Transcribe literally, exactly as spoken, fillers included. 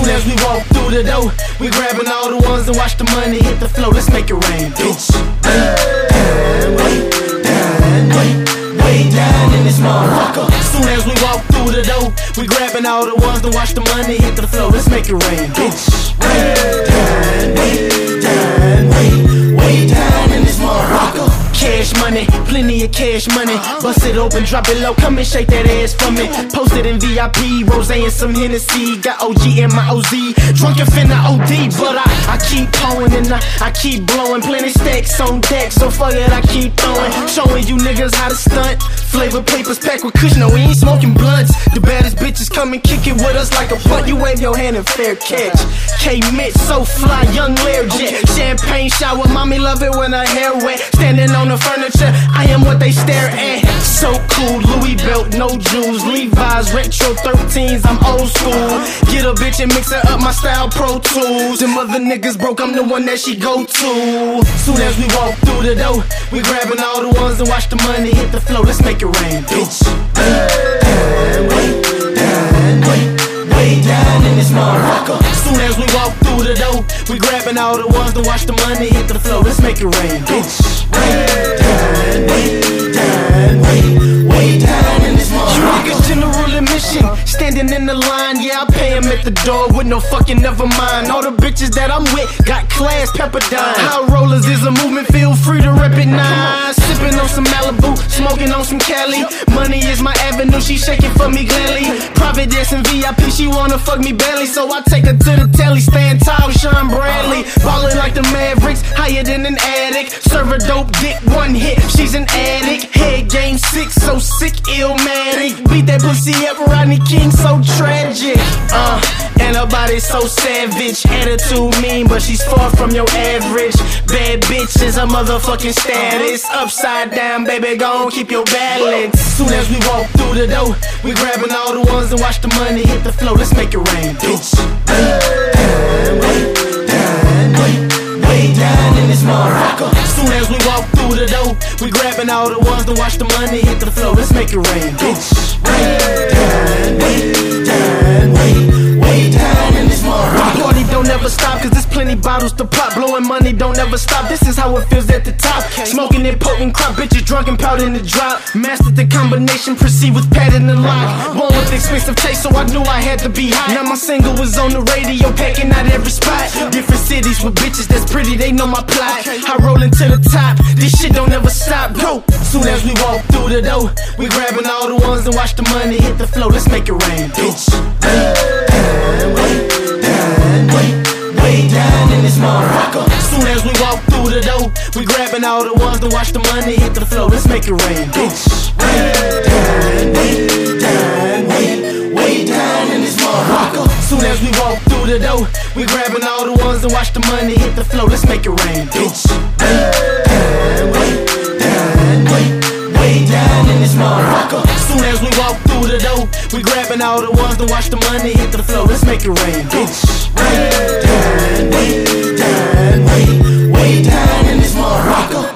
Soon as we walk through the door, we grabbing all the ones and watch the money hit the floor. Let's make it rain, bitch. Way down, way, way down in this motherfucker. Soon as we walk through the door, we grabbing all the ones and watch the money hit the floor. Let's make it rain, bitch. Way down, way down, way, way down in this motherfucker. Cash money, plenty of cash money. Bust it open, drop it low, come and shake that ass for me. Posted in V I P, rose and some Hennessy. Got O G in my O Z, drunk and finna O D. But I, I keep pouring and I, I keep blowing. Plenty stacks on deck, so fuck it, I keep throwing. Showing you niggas how to stunt. Flavor papers packed with kush, no we ain't smoking blunts. The baddest bitches come and kick it with us like a punt. You wave your hand and fair catch. K-Mitch, so fly, young Learjet. Champagne shower, mommy love it when her hair wet. Standing on the furniture, I am what they stare at. So cool, Louis belt, no jewels. Levi's, retro thirteens, I'm old school. Get a bitch and mix it up, my style Pro Tools. Them other niggas broke, I'm the one that she go to. Soon as we walk through the door, we grabbing all the ones and watch the money hit the floor. Let's make it rain, bitch. Way down, way down, way, way down in this motherfucker. Soon as we walk through the door, we grabbing all the ones to watch the money hit the floor. Let's make it rain, bitch. Way down, way down, way, way down in this motherfucker. You niggas general admission, standing in the line, yeah I pay him at the door with no fucking never mind. All the bitches that I'm with got class, Pepperdine. High rollers is a movement, feel free to rep it nine. Sipping on some Malibu, smoking on some Cali. Money is my avenue, she shaking for me gladly. Providence and V I P, she wanna fuck me belly, so I take her to the telly, stand tall, Sean Bradley. Ballin' like the Mavericks, higher than an addict. Serve her dope dick, one hit, she's an addict. Head game six, so sick, illmatic. Beat that pussy up, Rodney King, so tragic. Uh, and her body so savage. Attitude mean, but she's far from your average. Bad bitch is a motherfucking status. Upside down, baby, gon' keep your balance. Soon as we walk through the door, we grabbing all the ones and watch the money hit the floor. Let's make it rain, bitch. Way down, way, way down in this motherfucker. Soon as we walk through the door, we grabbing all the ones to watch the money hit the floor. Let's make it rain, bitch. Way down, way down, way, way down in this motherfucker. Party don't ever stop, cause there's plenty bottles to pop. Blowing money don't ever stop, this is how it feels at the top. Smoking it potent crop, bitches drunk and powder in the drop. Mastered the combination, proceed with pad in the lock. Born with expensive taste, so I knew I had to be hot. Now my single was on the radio, packing out every spot. Different cities with bitches that's pretty, they know my plot. I rollin' to the top, this shit don't ever stop, go. Soon as we walk through the door, we grabbing all the ones and watch the money hit the floor. Let's make it rain, bitch. Way down, way, way down in this motherfucker. Soon as we walk through the door, we grabbing all the ones to watch the money hit the floor. Let's make it rain, bitch. Way down, way down, way, way down in this motherfucker. Soon as we walk through the door, we grabbing all the ones to watch the money hit the floor. Let's make it rain, bitch. Way down, way, way down in this motherfucker. Soon as we walk through the door, we grabbing all the ones to watch the money hit the floor. Let's make it rain, bitch. Way down, way down, way, way down in this motherfucker.